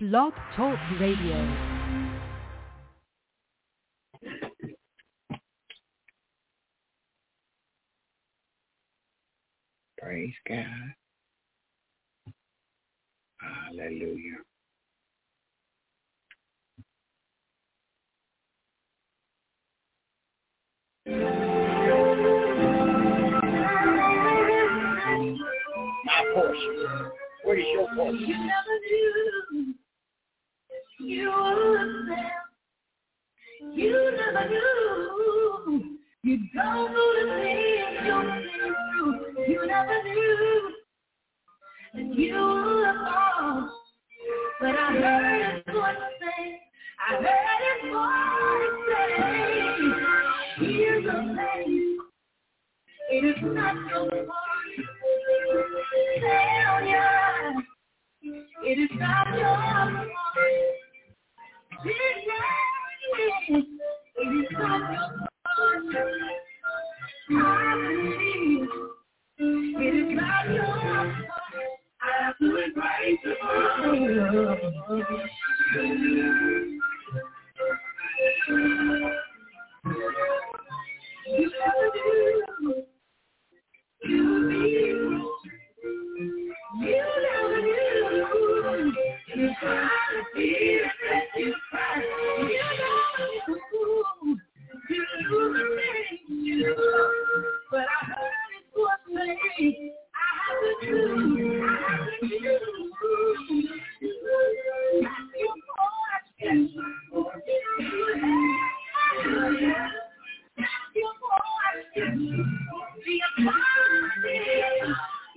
Blog Talk Radio. Praise God. Hallelujah. My portion. What is your portion? You never knew you would fail. You never knew. You don't know the things you're living through. You never knew that you would fall. But I heard his voice say, I heard his voice say, here's the thing. It is not your fault. Failure. It is not your fault. It is not your fault. I believe it is not your fault. I have to embrace it. You never do. You be. You never knew. You tried to be that you tried. You never knew. You knew the things you do. But I heard it was me. I have to do. I have to do. That's your portion. That's your portion. Be a part.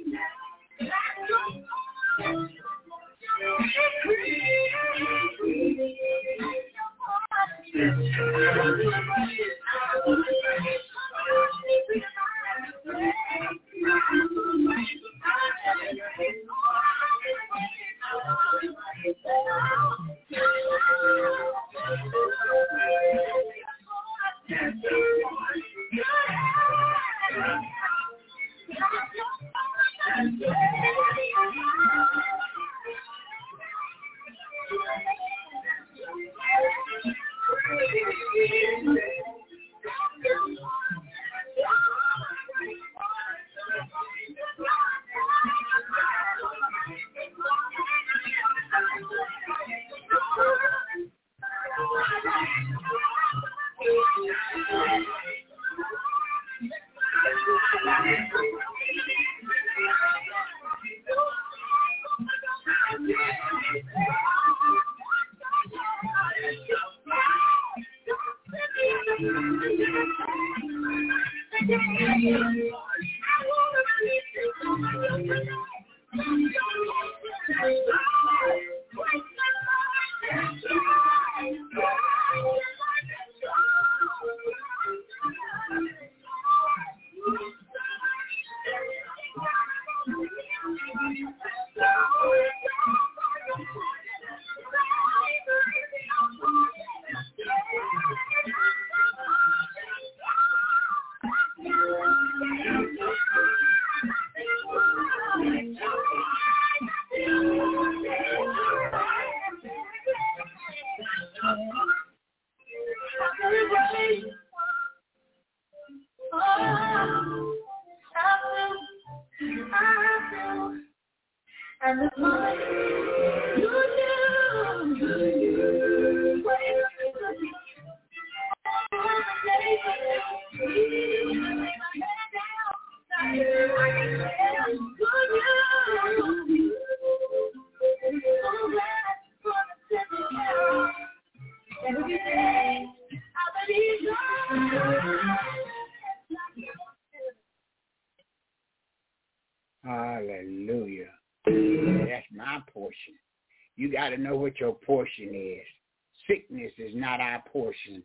Hallelujah. That's my portion. You got to know what your portion is. Sickness is not our portion.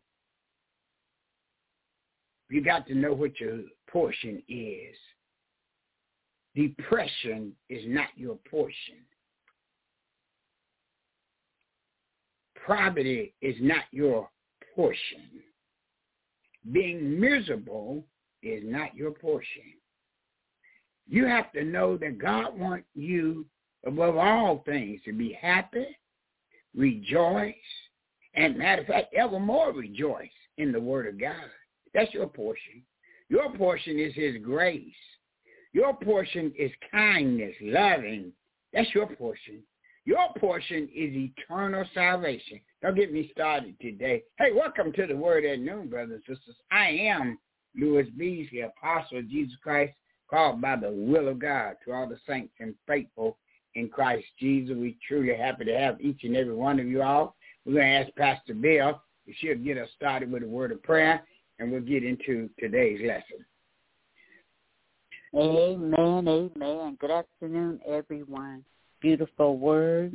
You got to know what your portion is. Depression is not your portion. Poverty is not your portion. Being miserable is not your portion. You have to know that God wants you, above all things, to be happy, rejoice, and matter of fact, evermore rejoice in the word of God. That's your portion. Your portion is his grace. Your portion is kindness, loving. That's your portion. Your portion is eternal salvation. Don't get me started today. Hey, welcome to the Word at Noon, brothers and sisters. I am Louis Beasley, apostle of Jesus Christ, called by the will of God to all the saints and faithful in Christ Jesus. We're truly happy to have each and every one of you all. We're going to ask Pastor Bill if she'll get us started with a word of prayer, and we'll get into today's lesson. Amen, amen. Good afternoon, everyone. Beautiful word.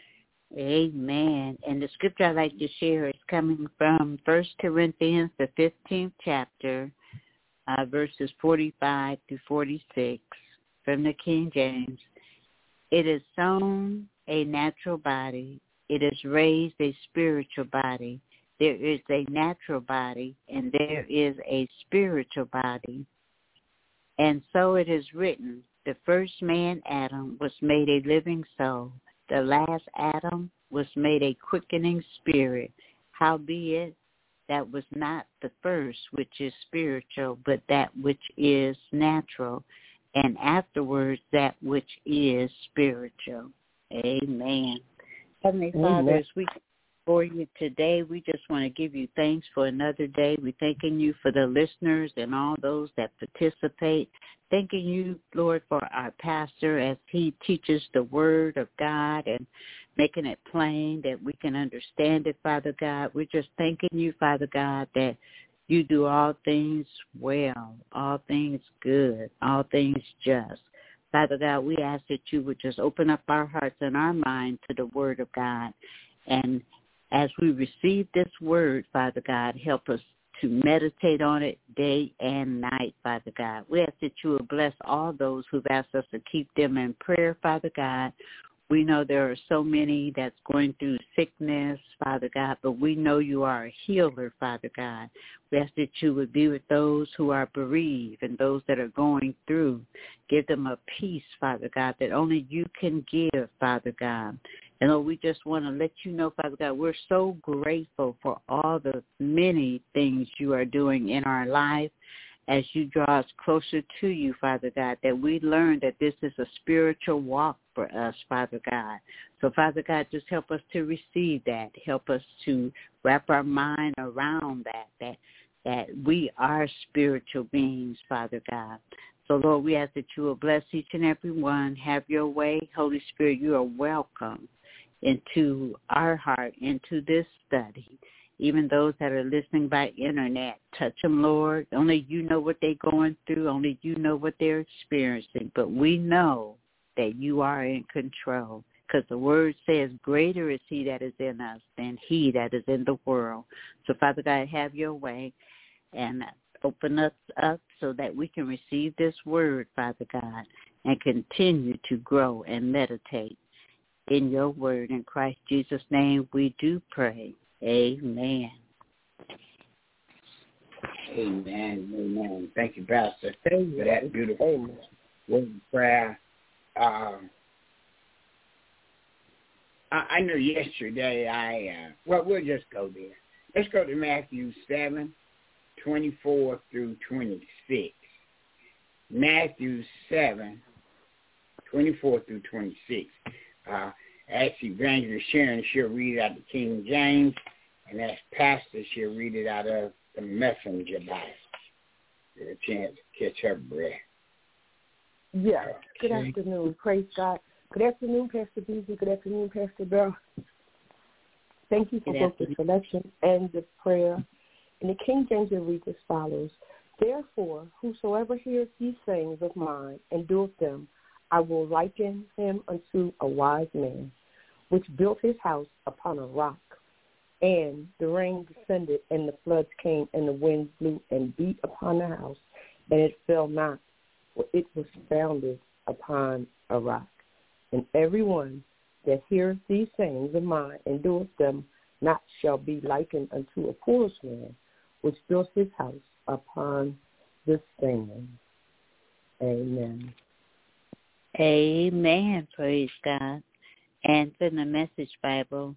Amen. And the scripture I'd like to share is coming from 1 Corinthians, the 15th chapter, verses 45 to 46 from the King James. It is sown a natural body. It is raised a spiritual body. There is a natural body, and there is a spiritual body. And so it is written, the first man, Adam, was made a living soul. The last Adam was made a quickening spirit. Howbeit, that was not the first which is spiritual, but that which is natural, and afterwards that which is spiritual. Amen. Heavenly Father, as we for you today, we just want to give you thanks for another day. We're thanking you for the listeners and all those that participate. Thanking you, Lord, for our pastor as he teaches the word of God and making it plain that we can understand it, Father God. We're just thanking you, Father God, that you do all things well, all things good, all things just. Father God, we ask that you would just open up our hearts and our mind to the word of God. And as we receive this word, Father God, help us to meditate on it day and night, Father God. We ask that you will bless all those who've asked us to keep them in prayer, Father God. We know there are so many that's going through sickness, Father God, but we know you are a healer, Father God. We ask that you would be with those who are bereaved and those that are going through. Give them a peace, Father God, that only you can give, Father God. And Lord, we just want to let you know, Father God, we're so grateful for all the many things you are doing in our life as you draw us closer to you, Father God, that we learn that this is a spiritual walk for us, Father God. So, Father God, just help us to receive that. Help us to wrap our mind around that we are spiritual beings, Father God. So, Lord, we ask that you will bless each and every one. Have your way. Holy Spirit, you are welcome into our heart, into this study. Even those that are listening by internet, touch them, Lord. Only you know what they're going through. Only you know what they're experiencing. But we know that you are in control because the word says greater is he that is in us than he that is in the world. So, Father God, have your way and open us up so that we can receive this word, Father God, and continue to grow and meditate in your word. In Christ Jesus' name we do pray. Amen. Amen. Amen. Thank you, Pastor, for that beautiful word of prayer. I know yesterday we'll just go there. Let's go to Matthew 7:24 through 26. Matthew 7:24 through 26. As Evangelist Sharon, she'll read it out of the King James, and as Pastor, she'll read it out of the Messenger Bible. Get a chance to catch her breath. Yeah. Good afternoon. Praise God. Good afternoon, Pastor Beasley. Good afternoon, Pastor Bell. Thank you for both the selection and the prayer. In the King James, it reads as follows: Therefore, whosoever hears these sayings of mine and doeth them, I will liken him unto a wise man, which built his house upon a rock. And the rain descended, and the floods came, and the winds blew and beat upon the house, and it fell not, for it was founded upon a rock. And everyone that heareth these sayings of mine and doeth them not shall be likened unto a foolish man, which built his house upon the sand. Amen. Amen. Praise God. And from the Message Bible,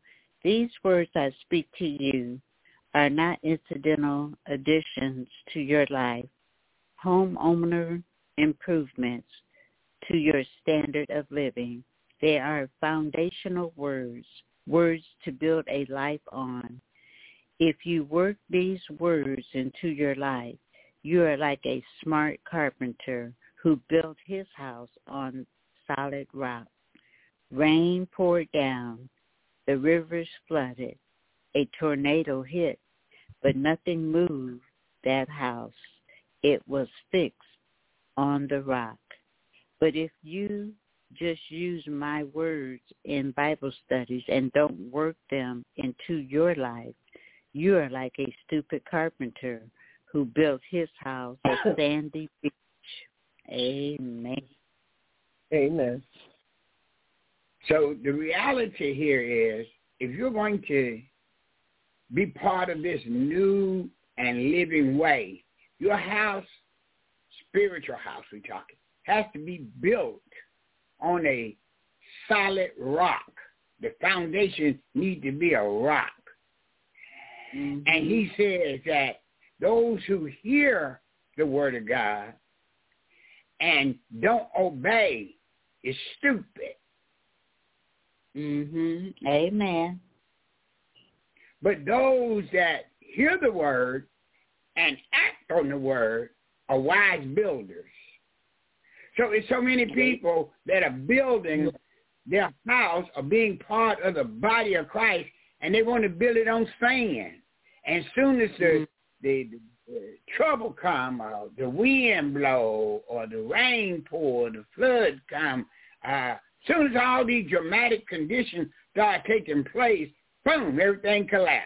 These words I speak to you are not incidental additions to your life, homeowner improvements to your standard of living. They are foundational words to build a life on. If you work these words into your life, you are like a smart carpenter who built his house on solid rock. Rain poured down, the rivers flooded, a tornado hit, but nothing moved that house. It was fixed on the rock. But if you just use my words in Bible studies and don't work them into your life, you are like a stupid carpenter who built his house at sandy beach. Amen. Amen. So the reality here is, if you're going to be part of this new and living way, your house, spiritual house we're talking, has to be built on a solid rock. The foundation needs to be a rock. Mm-hmm. And he says that those who hear the word of God and don't obey is stupid. Mm-hmm. Amen. But those that hear the word and act on the word are wise builders. So it's so many people that are building their house or being part of the body of Christ, and they want to build it on sand. And as soon as the trouble come, or the wind blow, or the rain pour, the flood come, as soon as all these dramatic conditions start taking place, boom, everything collapses.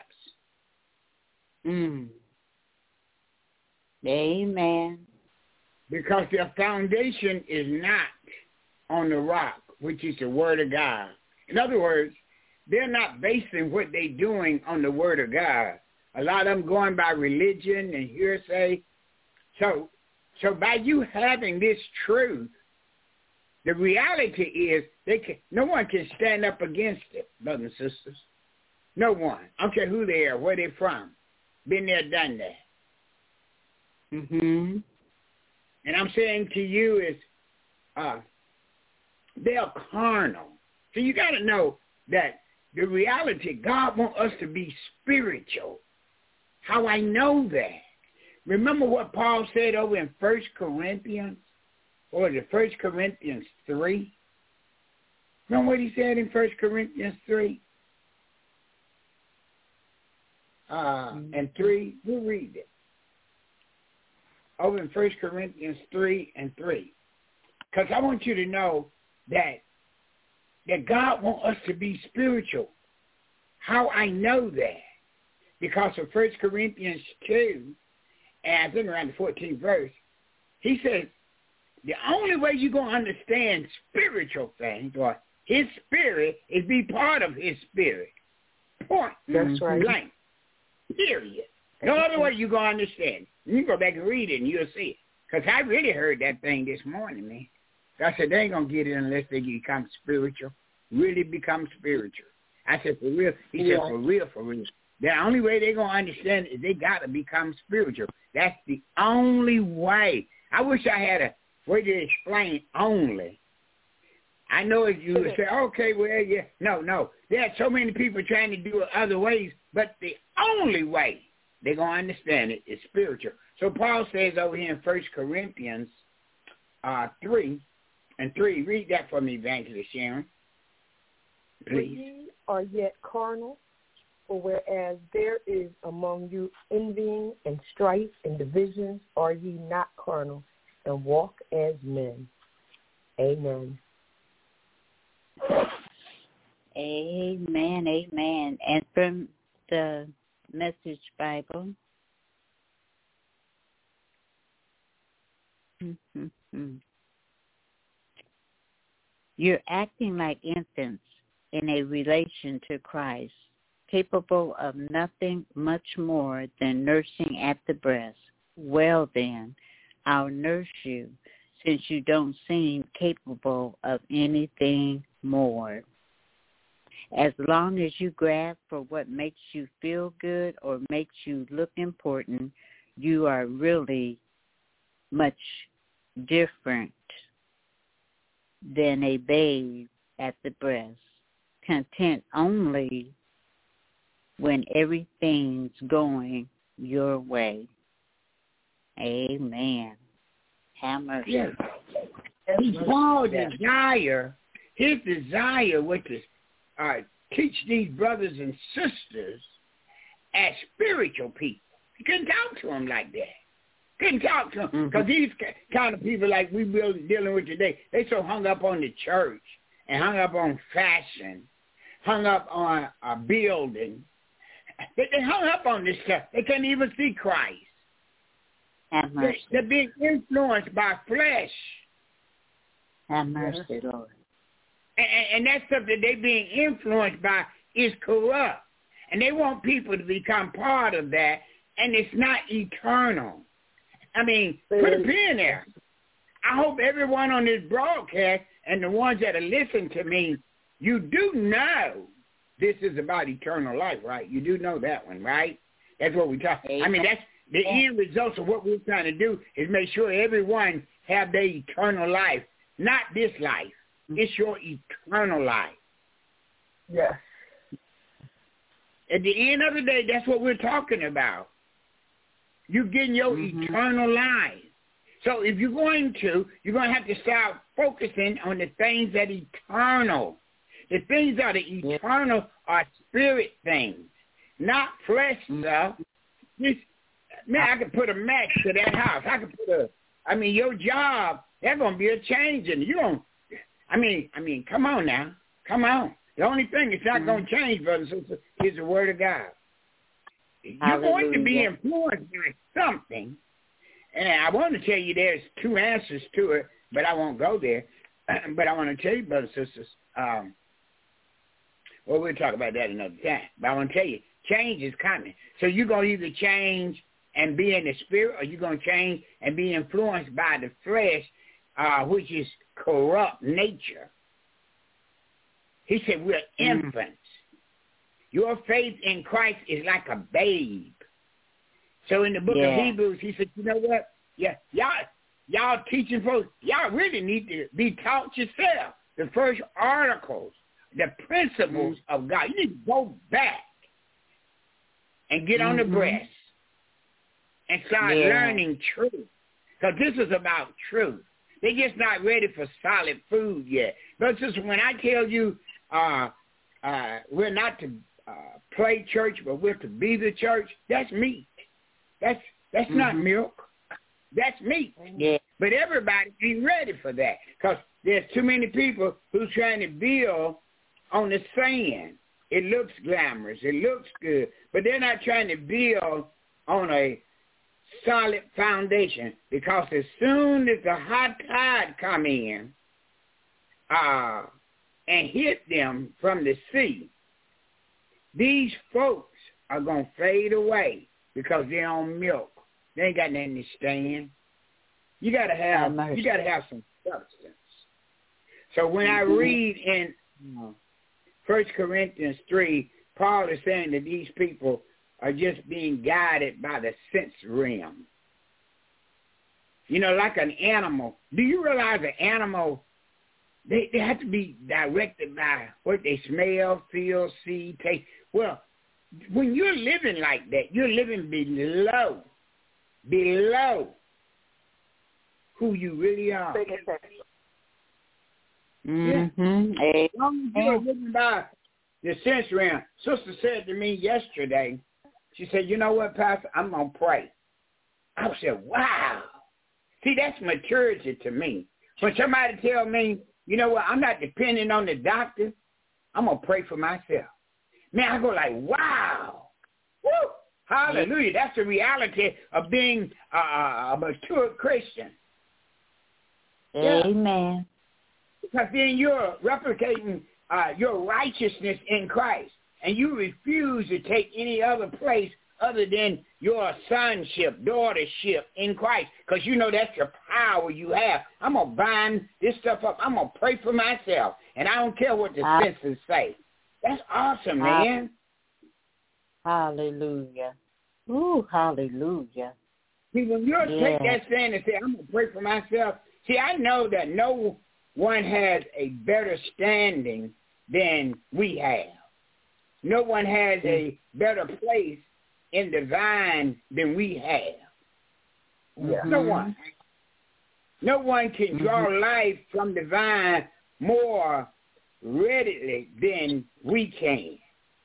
Amen. Because their foundation is not on the rock, which is the word of God. In other words, they're not basing what they're doing on the word of God. A lot of them going by religion and hearsay. So by you having this truth, the reality is no one can stand up against it, brothers and sisters. No one. I don't care who they are, where they're from. Been there, done that. Mm-hmm. And I'm saying to you is they are carnal. So you got to know that the reality, God wants us to be spiritual. How I know that? Remember what Paul said over in 1 Corinthians? Or is it 1 Corinthians 3? Remember what he said in 1 Corinthians 3? And 3, we'll read it. Over in 1 Corinthians 3 and 3. Because I want you to know that God wants us to be spiritual. How I know that? Because of 1 Corinthians 2, and I think around the 14th verse, he says, the only way you're going to understand spiritual things, or his spirit, is be part of his spirit. Point. That's right. Blank. Period. No other way you're going to understand. You can go back and read it and you'll see it. Because I really heard that thing this morning, man. I said, they ain't going to get it unless they become spiritual. Really become spiritual. I said, for real? He said, for real, for real. The only way they're going to understand is they got to become spiritual. That's the only way. I wish I had a way to explain only. I know if you would say, okay, well, yeah. No. There are so many people trying to do it other ways, but the only way they're going to understand it is spiritual. So Paul says over here in 1 Corinthians 3 and 3, read that for me, Evangelist Sharon, please. For ye are yet carnal, for whereas there is among you envying and strife and divisions, are ye not carnal, and walk as men. Amen. Amen, amen. And from the Message Bible, you're acting like infants in a relation to Christ, capable of nothing much more than nursing at the breast. Well then, I'll nurse you, since you don't seem capable of anything more. As long as you grab for what makes you feel good or makes you look important, you are really much different than a babe at the breast, content only when everything's going your way. Amen. Have mercy. Yes. Paul's desire, his desire was to teach these brothers and sisters as spiritual people. He couldn't talk to them like that. Couldn't talk to them because these kind of people like we dealing with today, they so hung up on the church and hung up on fashion, hung up on a building. They hung up on this stuff. They couldn't even see Christ. Have mercy. They're being influenced by flesh. Have mercy, Lord. And that stuff that they're being influenced by is corrupt. And they want people to become part of that, and it's not eternal. I mean, put a pin there. I hope everyone on this broadcast and the ones that are listening to me, you do know this is about eternal life, right? You do know that one, right? That's what we talk. I mean, that's the end results of what we're trying to do is make sure everyone have their eternal life, not this life. It's your eternal life. Yes. At the end of the day, that's what we're talking about. You're getting your eternal life. So if you're going to have to start focusing on the things that are eternal. The things that are eternal are spirit things, not flesh stuff. Man, I could put a match to that house. I could put your job, there's going to be a change in it. I mean, come on now. Come on. The only thing that's not going to change, brothers and sisters, is the word of God. You're going to be influenced by something. And I want to tell you there's two answers to it, but I won't go there. But I want to tell you, brothers and sisters, we'll talk about that another time. But I want to tell you, change is coming. So you're going to either change and be in the spirit, or you're going to change and be influenced by the flesh, which is corrupt nature. He said we're infants. Your faith in Christ is like a babe. So in the book of Hebrews, he said, you know what? Yeah, y'all teaching folks, y'all really need to be taught yourself. The first articles, the principles of God. You need to go back and get on the breast and start learning truth. Because this is about truth. They're just not ready for solid food yet. But just when I tell you we're not to play church, but we're to be the church, that's meat. That's not milk. That's meat. Yeah. But everybody ain't ready for that because there's too many people who's trying to build on the sand. It looks glamorous. It looks good. But they're not trying to build on a solid foundation because as soon as the hot tide come in and hit them from the sea, these folks are going to fade away because they're on milk. They ain't got nothing to stand. You got to have some substance. So when I read in 1 Corinthians 3, Paul is saying that these people are just being guided by the sense realm. You know, like an animal. Do you realize an animal, they have to be directed by what they smell, feel, see, taste. Well, when you're living like that, you're living below who you really are. Yeah. As long as you're living by the sense realm. Sister said to me yesterday, she said, you know what, Pastor, I'm going to pray. I said, wow. See, that's maturity to me. When somebody tell me, you know what, I'm not depending on the doctor, I'm going to pray for myself. Man, I go like, wow. Woo! Hallelujah. That's the reality of being a mature Christian. Amen. Because then you're replicating your righteousness in Christ. And you refuse to take any other place other than your sonship, daughtership in Christ. Because you know that's the power you have. I'm going to bind this stuff up. I'm going to pray for myself. And I don't care what the senses say. That's awesome, man. Hallelujah. Ooh, hallelujah. See, when you take that stand and say, I'm going to pray for myself, see, I know that no one has a better standing than we have. No one has a better place in the vine than we have. Yeah. No one. No one can draw life from the vine more readily than we can.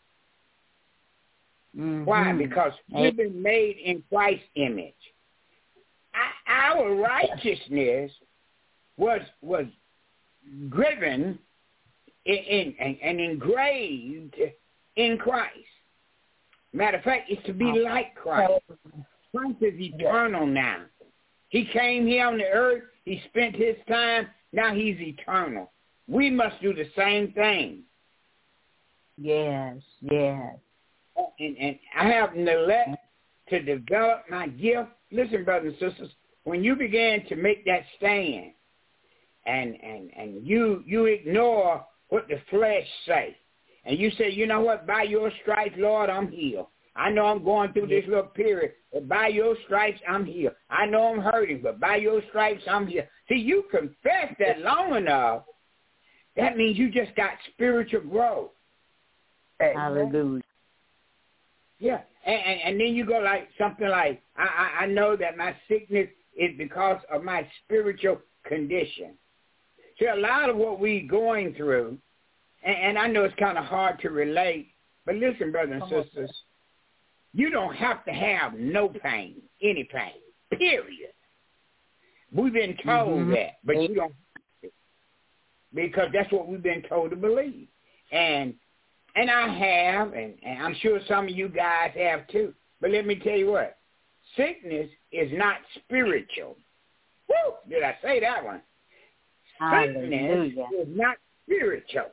Why? Because we've been made in Christ's image. Our righteousness was driven and engraved in Christ. Matter of fact, it's to be like Christ. Christ is eternal now. He came here on the earth. He spent his time. Now he's eternal. We must do the same thing. Yes, yes. And I have neglected to develop my gift. Listen, brothers and sisters, when you begin to make that stand and you ignore what the flesh say, and you say, you know what, by your stripes, Lord, I'm healed. I know I'm going through this little period, but by your stripes, I'm healed. I know I'm hurting, but by your stripes, I'm healed. See, you confess that long enough, that means you just got spiritual growth. Hallelujah. Yeah, and then you go like something like, I know that my sickness is because of my spiritual condition. See, a lot of what we're going through, and I know it's kind of hard to relate, but listen, brothers and sisters, you don't have to have no pain, any pain, period. We've been told that, but you don't have to, because that's what we've been told to believe. And I have, and I'm sure some of you guys have too. But let me tell you what, sickness is not spiritual. Woo! Did I say that one? Sickness is not spiritual.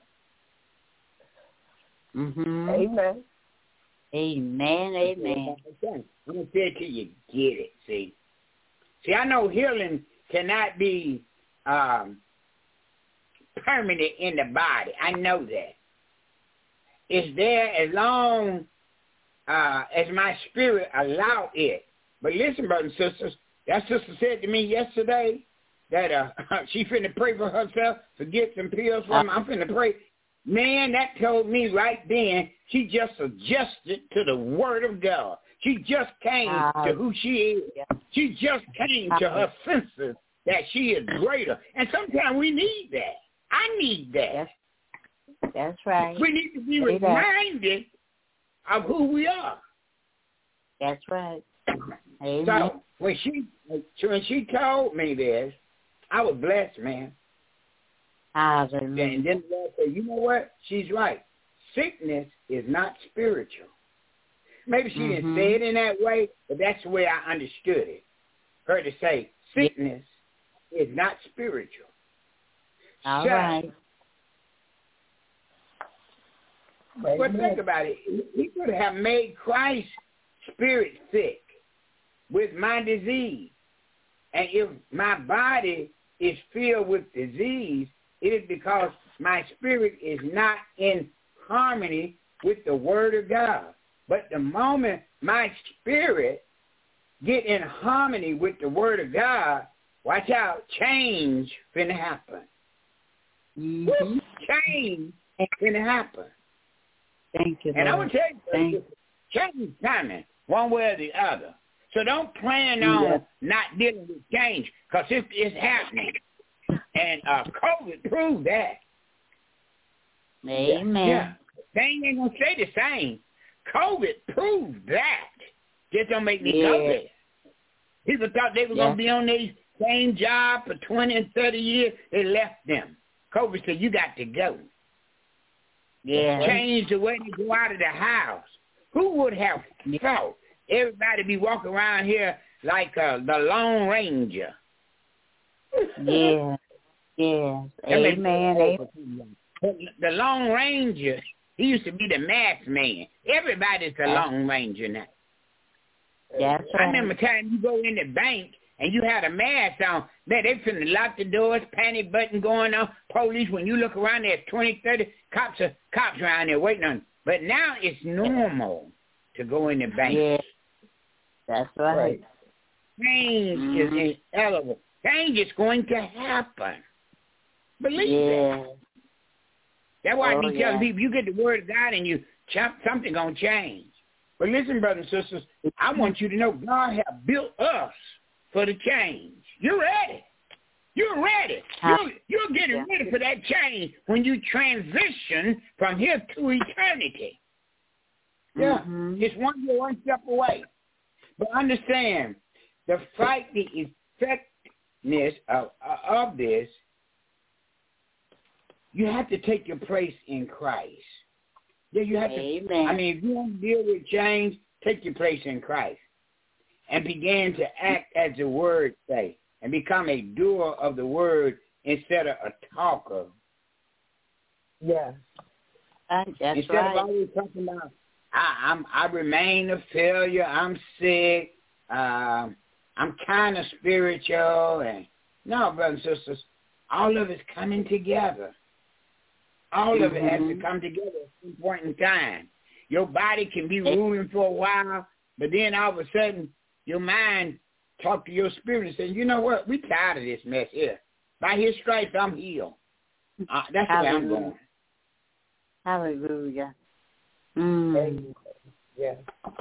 Amen. Amen, amen. I'm going to say it till you get it, see. See, I know healing cannot be permanent in the body. I know that. It's there as long as my spirit allow it. But listen, brothers and sisters, that sister said to me yesterday that she finna pray for herself to get some pills from her. I'm finna pray. Man, that told me right then she just adjusted to the word of God. She just came to who she is. She just came to her senses that she is greater. And sometimes we need that. I need that. That's right. We need to be reminded of who we are. That's right. Amen. So when she told me this, I was blessed, man. And then the Lord said, you know what? She's right. Sickness is not spiritual. Maybe she didn't say it in that way, but that's the way I understood it. Her to say, sickness is not spiritual. All right. But think about it. He could have made Christ's spirit sick with my disease. And if my body is filled with disease, it is because my spirit is not in harmony with the word of God. But the moment my spirit get in harmony with the word of God, watch out, change finna happen. Change finna happen. Thank you, and Lord. I would tell you, change is coming one way or the other. So don't plan on not dealing with change, because it's happening. And COVID proved that. Amen. Yeah. They ain't going to stay the same. COVID proved that. Just don't make me go there. People thought they were going to be on their same job for 20 and 30 years. They left them. COVID said, you got to go. Yeah. Change the way you go out of the house. Who would have thought everybody be walking around here like the Lone Ranger? Yeah. Yes. Amen. The Lone Ranger, he used to be the masked man. Everybody's the Lone Ranger now. That's right. I remember time you go in the bank and you had a mask on, man, they finna lock the doors, panic button going on, police, when you look around, there's 20, 30 cops around there waiting on you. But now it's normal to go in the bank. Yeah, that's right. Change is inevitable. Change is going to happen. Believe that. That's why I be telling people, you get the word of God and you something going to change. But listen, brothers and sisters, I want you to know God has built us for the change. You're ready. You're ready. You're getting ready for that change when you transition from here to eternity. Yeah, it's one step away. But understand, the fight, the effectiveness of this, you have to take your place in Christ. Yeah, you have to. I mean, if you want to deal with change, take your place in Christ and begin to act as the word say and become a doer of the word instead of a talker. Yes. Instead of always talking about, I remain a failure, I'm sick, I'm kind of spiritual. And no, brothers and sisters, all of it's coming together. All of it has to come together at some point in time. Your body can be ruling for a while, but then all of a sudden, your mind talk to your spirit and say, you know what, we tired of this mess here. By his stripes, I'm healed. That's the way I'm going. Hallelujah. Yeah.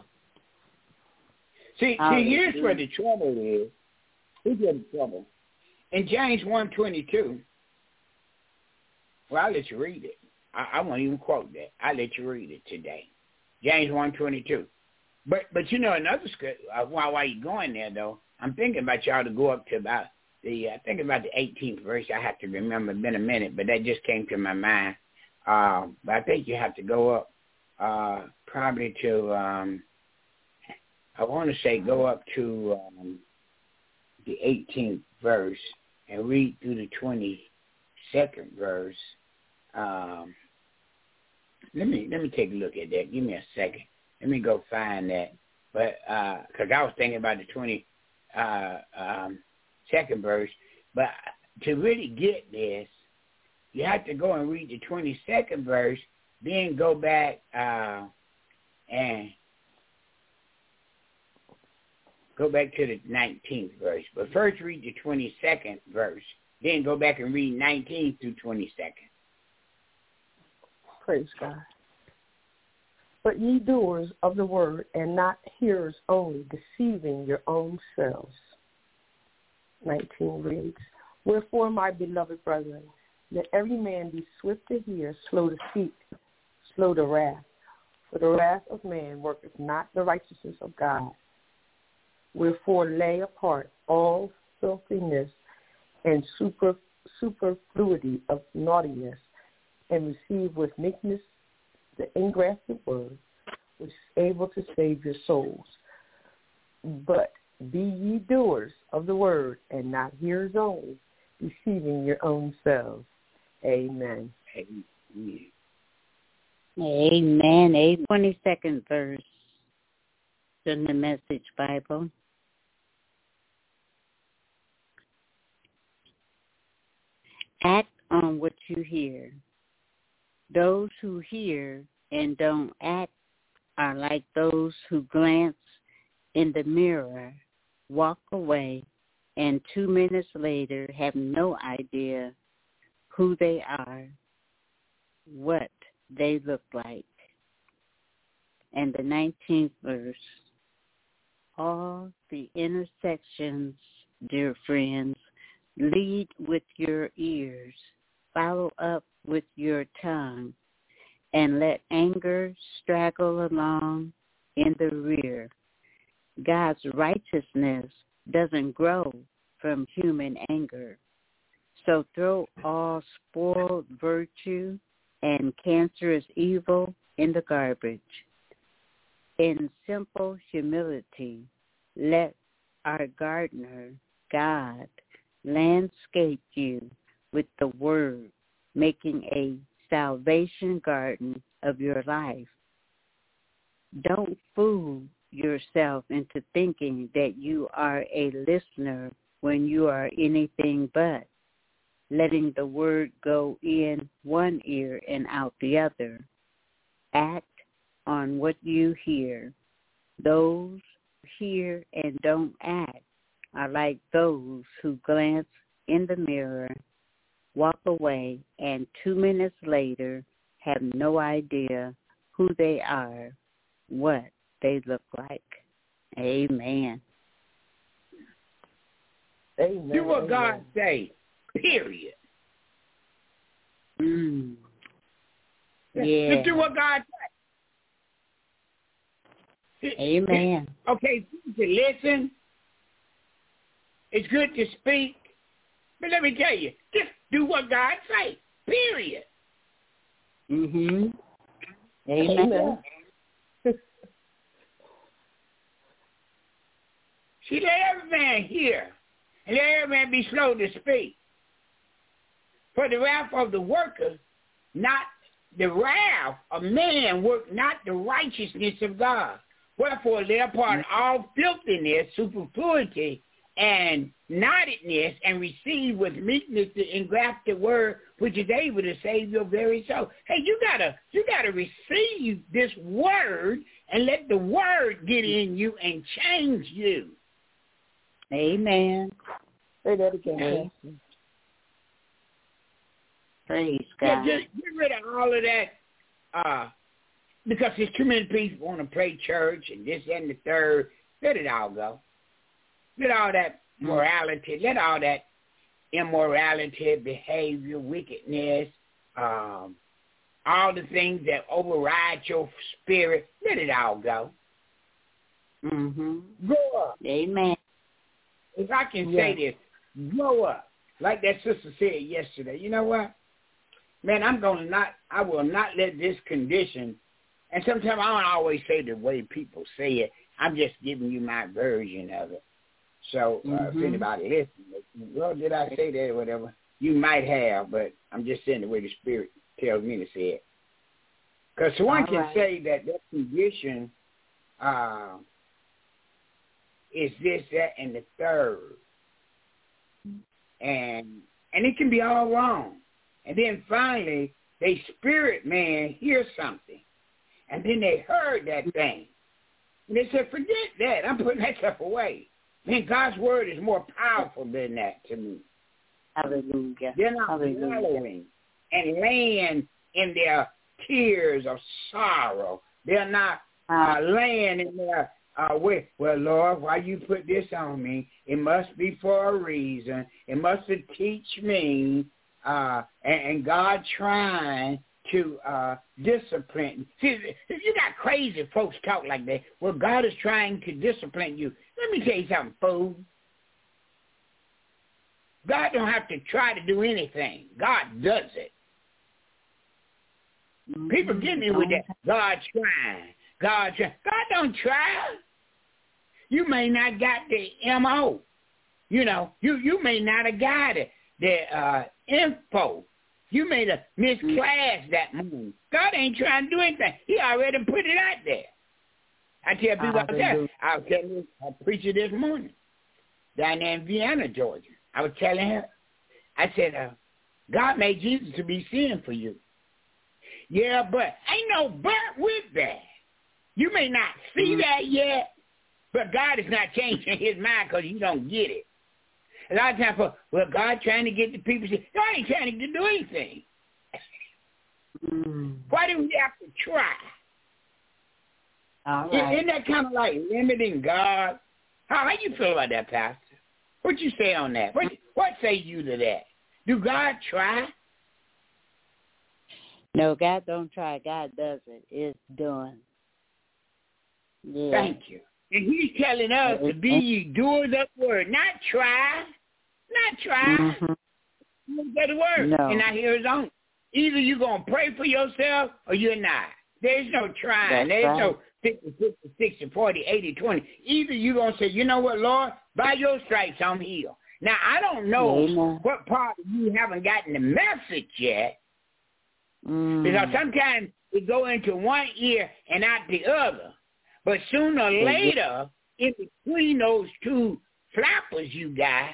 See, here's where the trouble is. Here's where the trouble. In James 1:22, well, I'll let you read it. I won't even quote that. I'll let you read it today. James 1:22. But you know, another script, while you're going there, though, I'm thinking about y'all to go up to about the 18th verse. I have to remember. It's been a minute, but that just came to my mind. But I think you have to go up probably to, I want to say go up to the 18th verse and read through the 22nd verse. Let me take a look at that. Give me a second. Let me go find that. But because I was thinking about the 22nd verse, but to really get this, you have to go and read the 22nd verse, then go back and go back to the 19th verse. But first read the 22nd verse, then go back and read 19 through 22nd. Praise God. But ye doers of the word, and not hearers only, deceiving your own selves. 19 reads, wherefore, my beloved brethren, let every man be swift to hear, slow to speak, slow to wrath. For the wrath of man worketh not the righteousness of God. Wherefore lay apart all filthiness and superfluity of naughtiness, and receive with meekness the engrafted word, which is able to save your souls. But be ye doers of the word, and not hearers only, deceiving your own selves. Amen. Amen. 22nd verse in the Message Bible. Act on what you hear. Those who hear and don't act are like those who glance in the mirror, walk away, and 2 minutes later have no idea who they are, what they look like. And the 19th verse, all the intersections, dear friends, lead with your ears, follow up with your tongue, and let anger straggle along in the rear. God's righteousness doesn't grow from human anger. So throw all spoiled virtue and cancerous evil in the garbage. In simple humility, let our gardener, God, landscape you with the word, making a salvation garden of your life. Don't fool yourself into thinking that you are a listener when you are anything but, letting the word go in one ear and out the other. Act on what you hear. Those who hear and don't act are like those who glance in the mirror, walk away, and 2 minutes later have no idea who they are, what they look like. Amen. Amen. Do what God say, period. Yeah. Just do what God say. Amen. Okay, it's good to listen. It's good to speak. But let me tell you, just do what God say, period. Amen. Amen. See, let every man hear, and let every man be slow to speak. For the wrath of the worker, not the wrath of man, work not the righteousness of God. Wherefore lay apart all filthiness, superfluity, and knottedness, and receive with meekness the engrafted word, which is able to save your very soul. Hey, you gotta receive this word and let the word get in you and change you. Amen. Say that again. Praise Yeah, God. just get rid of all of that, because there's too many people want to play church and this and the third. Let it all go. Let all that morality, let all that immorality, behavior, wickedness, all the things that override your spirit, let it all go. Grow up. Amen. If I can say this, grow up. Like that sister said yesterday, you know what? Man, I will not let this condition, and sometimes I don't always say the way people say it. I'm just giving you my version of it. So if anybody listening, well, did I say that or whatever? You might have, but I'm just saying the way the Spirit tells me to say it. Because one can say that condition is this, that, and the third. And it can be all wrong. And then finally, they spirit man hears something. And then they heard that thing. And they said, forget that. I'm putting that stuff away. Man, God's word is more powerful than that to me. Hallelujah. They're not wallowing and laying in their tears of sorrow. They're not laying in their way. Well, Lord, why you put this on me? It must be for a reason. It must teach me. And God trying to discipline. See, if you got crazy folks talk like that, well, God is trying to discipline you. Let me tell you something, fool. God don't have to try to do anything. God does it. People get me with that. God trying. God don't try. You may not got the M.O. You know, you may not have got it. The info. You may have misclassed that moon. God ain't trying to do anything. He already put it out there. I tell people I was telling a preacher this morning down there in Vienna, Georgia. I was telling her, I said, God made Jesus to be sin for you. Yeah, but ain't no but with that. You may not see that yet, but God is not changing his mind because you don't get it. A lot of times, well, God trying to get the people to say, God ain't trying to do anything. Why do we have to try? All right. Isn't that kind of like limiting God? How you feel about that, Pastor? What you say on that? What say you to that? Do God try? No, God don't try. God does it. It's done. Yeah. Thank you. And he's telling us to be ye doers of the word, not try. Not try. Get the word. No. And I hear his own. Either you're going to pray for yourself or you're not. There's no trying. There's no 50, 60, 40, 80, 20. Either you're going to say, you know what, Lord, by your stripes I'm healed. Now, I don't know what part of you haven't gotten the message yet. Because sometimes it go into one ear and out the other. But sooner or later, in between those two flappers you got,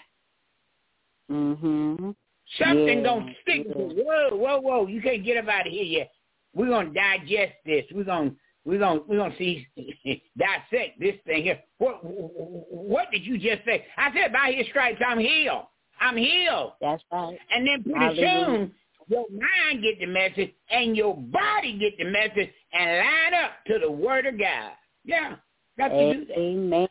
something gonna stick. Whoa! You can't get up out of here yet. We're gonna digest this. We're gonna see dissect this thing here. What did you just say? I said by his stripes I'm healed. I'm healed. That's right. And then pretty soon your mind get the message and your body get the message and line up to the word of God. Yeah. Got to do that. Amen.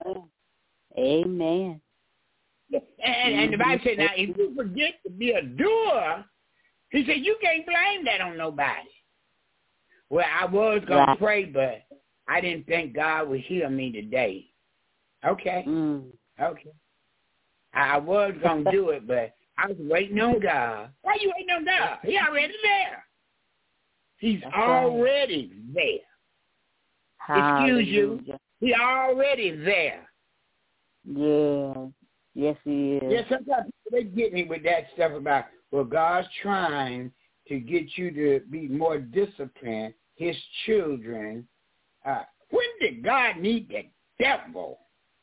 Amen. And the Bible said, now, if you forget to be a doer, he said, you can't blame that on nobody. Well, I was going to pray, but I didn't think God would heal me today. Okay. Okay. I was going to do it, but I was waiting on God. Why are you waiting on God? He already there. He's already there. Excuse you. He already there. Yeah. Yes, he is. Yeah, sometimes they get me with that stuff about, well, God's trying to get you to be more disciplined, his children. When did God need the devil?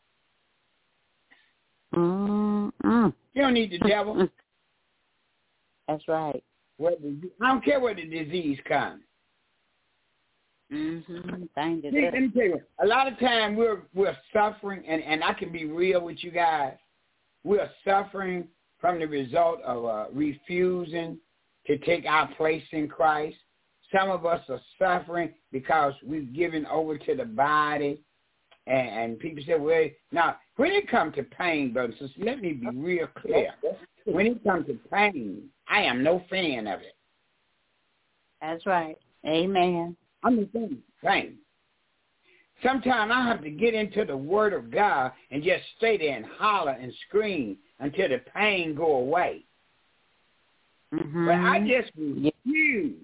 You don't need the devil. That's right. I don't care where the disease comes. Let me tell you, a lot of time we're suffering, and I can be real with you guys. We're suffering from the result of refusing to take our place in Christ. Some of us are suffering because we've given over to the body. And people say, well, now, when it comes to pain, brothers and sisters, let me be real clear. When it comes to pain, I am no fan of it. That's right. Amen. I'm a fan. Sometimes I have to get into the Word of God and just stay there and holler and scream until the pain go away. But I just refuse.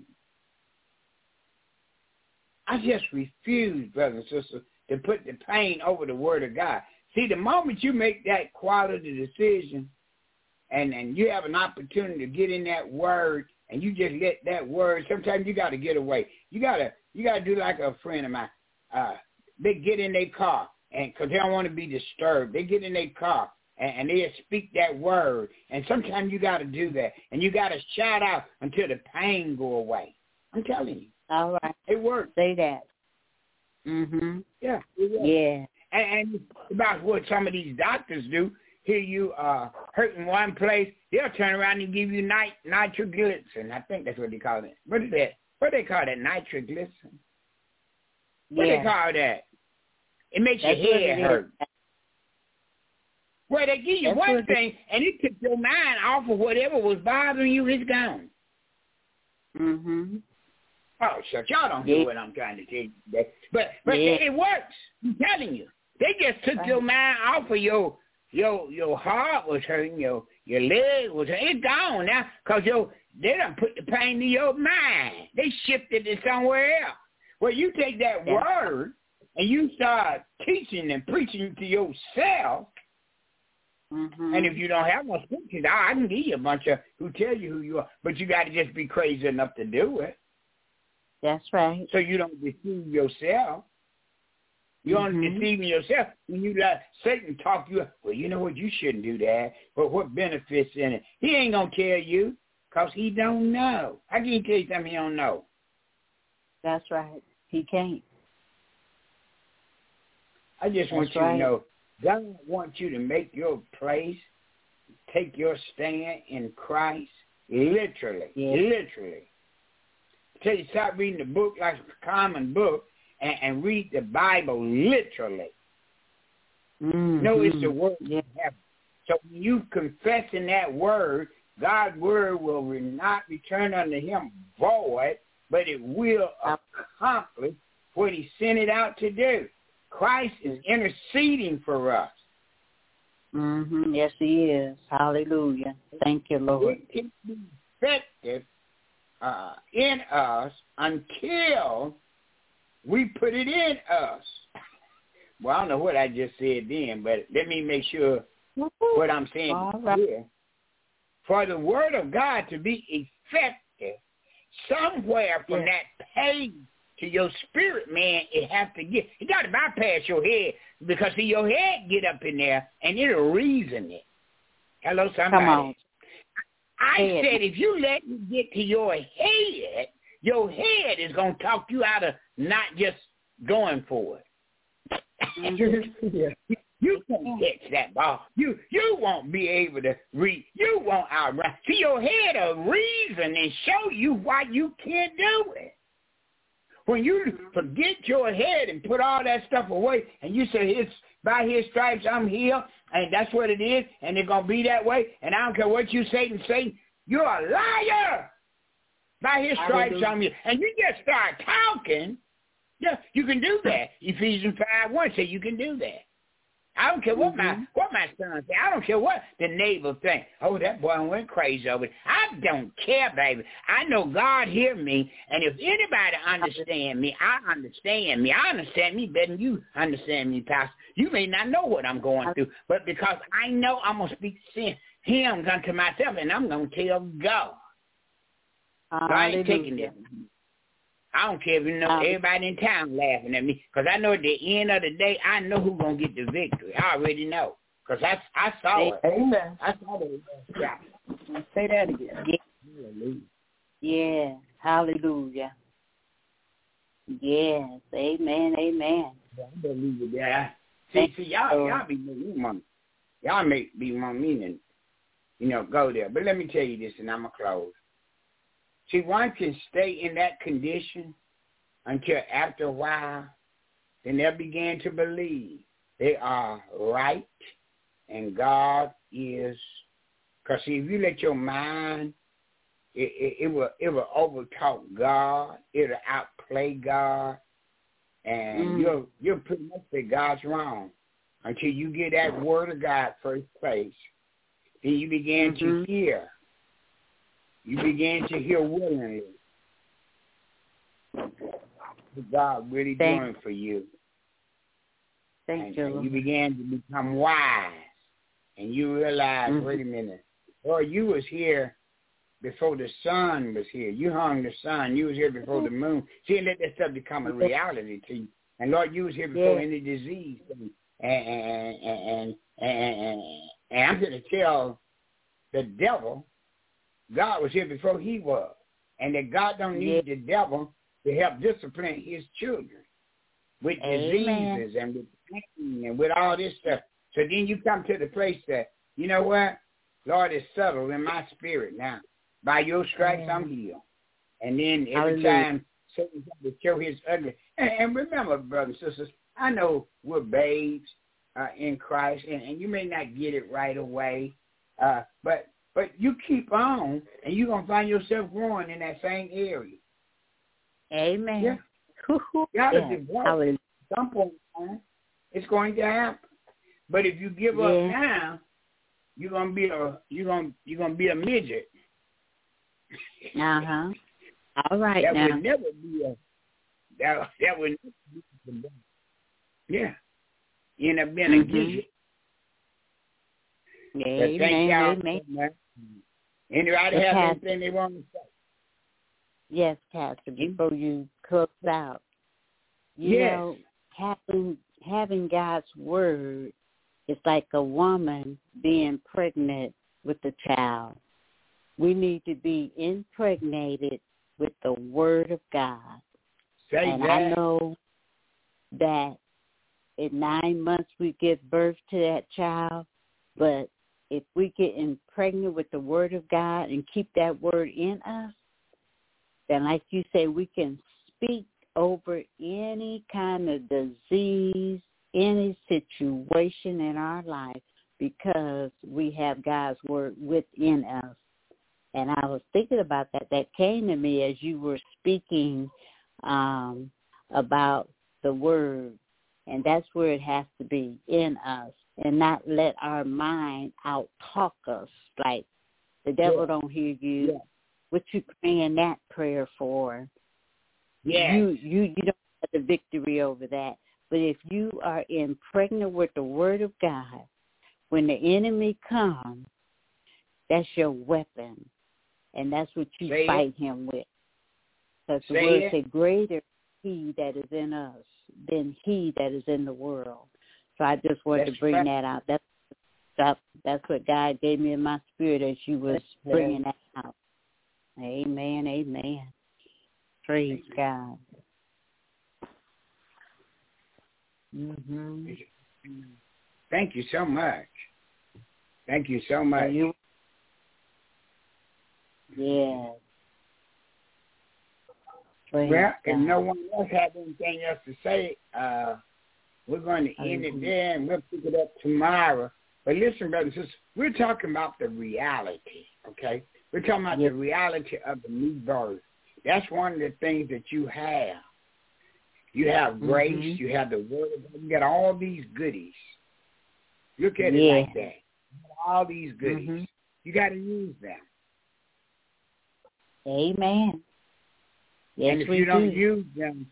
Brothers and sisters, to put the pain over the Word of God. See, the moment you make that quality decision and you have an opportunity to get in that Word and you just let that Word, sometimes you got to get away. You got to do like a friend of mine. They get in their car, and because they don't want to be disturbed, they get in their car, and they speak that Word. And sometimes you got to do that, and you got to shout out until the pain go away. I'm telling you. All right. It works. Say that. Yeah. It works. Yeah. And about what some of these doctors do, hear you hurting one place, they'll turn around and give you nitroglycerin. I think that's what they call it. What is that? What do they call that? Nitroglycerin? What do they call that? It makes your head hurt. Well, they give you one thing, and it took your mind off of whatever was bothering you. It's gone. Oh, shucks. Y'all don't hear what I'm trying to tell you today. But it works. I'm telling you. They just took your mind off of your heart was hurting, your leg was hurting. It's gone now because they done put the pain in your mind. They shifted it somewhere else. Well, you take that word and you start teaching and preaching to yourself. And if you don't have no scriptures, I can give you a bunch of who tell you who you are, but you got to just be crazy enough to do it. That's right. So you don't deceive yourself. You're only deceiving yourself when you let Satan talk you. Well, you know what? You shouldn't do that. But what benefits in it? He ain't going to tell you because he don't know. How can he tell you something he don't know? That's right. He can't. I just want you to know, God wants you to make your place, take your stand in Christ, literally. Literally. Tell you, stop reading the book like a common book and read the Bible literally. No, it's the word of heaven. So when you confess in that word, God's word will not return unto him void, but it will accomplish what he sent it out to do. Christ is interceding for us. Yes, he is. Hallelujah. Thank you, Lord. It can be effective in us until we put it in us. Well, I don't know what I just said then, but let me make sure what I'm saying here. For the word of God to be effective, somewhere from that page to your spirit, man, it has to get, it got to bypass your head, because see, your head get up in there and it'll reason it. Hello, somebody. Come on. I said if you let it get to your head is going to talk you out of not just going for it. You can't catch that ball. You won't be able to read. You won't outrun. See, your head will reason and show you why you can't do it. When you forget your head and put all that stuff away, and you say, it's by his stripes I'm healed, and that's what it is, and it's going to be that way, and I don't care what you say, you're a liar. By his stripes I'm healed. And you just start talking. Yeah, you can do that. Ephesians 5:1 says you can do that. I don't care what my son say. I don't care what the neighbor think. Oh, that boy went crazy over it. I don't care, baby. I know God hear me, and if anybody understand me, I understand me. I understand me better than you understand me, Pastor. You may not know what I'm going through, but because I know I'm going to speak him unto myself, and I'm going to tell God. So I ain't taking this. I don't care if you know everybody in town laughing at me, because I know at the end of the day, I know who's going to get the victory. I already know, because I saw it. Amen. I saw it. Yeah. Say that again. Yeah. Hallelujah. Yes. Amen. Amen. I believe it. Yeah. See, y'all be money. Y'all may be more meaning, go there. But let me tell you this, and I'm going to close. See, one can stay in that condition until after a while, then they'll begin to believe they are right and God is. Because see, if you let your mind, it will overtalk God. It'll outplay God. And you'll pretty much say God's wrong until you get that word of God first place. Then you begin to hear. You begin to hear willingly what God really doing for you. Thank you. And you begin to become wise. And you realize, wait a minute, Lord, you was here before the sun was here. You hung the sun. You was here before the moon. See, let that stuff become a reality to you. And Lord, you was here before any disease. And I'm going to tell the devil, God was here before he was, and that God don't need the devil to help discipline his children with diseases and with pain and with all this stuff. So then you come to the place that, you know what? Lord, is settled in my spirit now. By your stripes, I'm healed. And then every time Satan comes to show his ugly. And remember, brothers and sisters, I know we're babes in Christ, and you may not get it right away, but you keep on, and you're going to find yourself growing in that same area. Amen. Yeah. At some point in time, it's going to happen. But if you give up now, you're going to be a midget. All right. That now. would never be that would never be. Yeah. You end up being a midget. Amen. Anybody have anything they want to say? Yes, Pastor, before you close out. You know, having God's word is like a woman being pregnant with a child. We need to be impregnated with the word of God. I know that in 9 months we give birth to that child, but if we get impregnated with the word of God and keep that word in us, then like you say, we can speak over any kind of disease, any situation in our life because we have God's word within us. And I was thinking about that. That came to me as you were speaking about the word. And that's where it has to be, in us, and not let our mind out-talk us. Like, the devil don't hear you. Yeah. What you praying that prayer for? Yeah. You don't have the victory over that. But if you are impregnated with the word of God, when the enemy comes, that's your weapon. And that's what you fight him with. Because the word said, he that is in us than he that is in the world. So I just wanted to bring that out. That's what God gave me in my spirit as you was bringing that out. Amen, amen. Praise God. Mm-hmm. Thank you so much. Thank you so much. Yes. Well, if no one else has anything else to say, we're going to end it there, and we'll pick it up tomorrow. But listen, brothers and sisters, we're talking about the reality, okay? We're talking about the reality of the new birth. That's one of the things that you have. You have grace. You have the word of God. You got all these goodies. Look at it like that. All these goodies. You got to use them. Amen. Yes, and if you don't use them,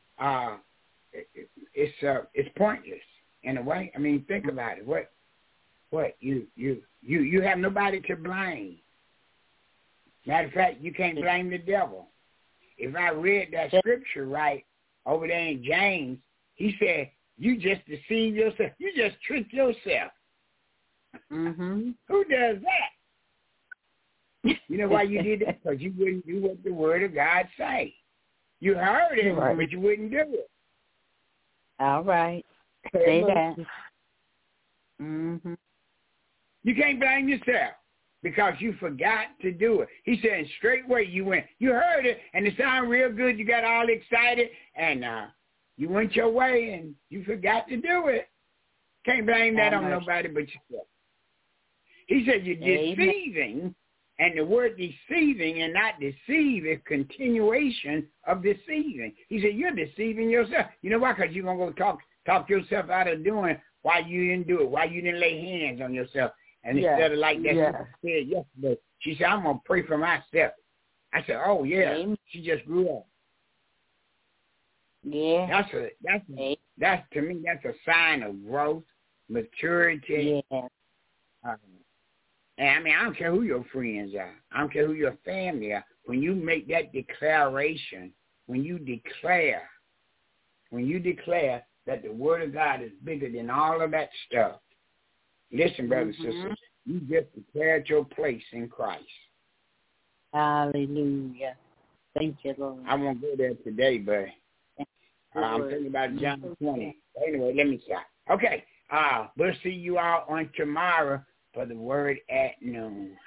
it's pointless in a way. I mean, think about it. What you have nobody to blame. Matter of fact, you can't blame the devil. If I read that scripture right over there in James, he said, "You just deceive yourself. You just trick yourself." Mm-hmm. Who does that? You know why you did that? Because you wouldn't do what the Word of God say. You heard it, but you wouldn't do it. All right. Say that. Mm-hmm. You can't blame yourself because you forgot to do it. He said, straightway you went. You heard it, and it sounded real good. You got all excited, and you went your way, and you forgot to do it. Can't blame that on nobody but yourself. He said, you're deceiving, and the word deceiving and not deceive is continuation of deceiving. He said, you're deceiving yourself. You know why? Because you're going to go talk yourself out of doing why you didn't do it, why you didn't lay hands on yourself. And instead of like that, she said yesterday, she said, I'm going to pray for myself. I said, oh, yeah, she just grew up. Yeah. That's to me, that's a sign of growth, maturity. Yeah. And I mean, I don't care who your friends are. I don't care who your family are. When you make that declaration, when you declare that the Word of God is bigger than all of that stuff, listen, brothers and sisters, you just declared your place in Christ. Hallelujah. Thank you, Lord. I won't go there today, but I'm thinking about John 20. Anyway, let me stop. Okay, we'll see you all on tomorrow for the Word at Noon.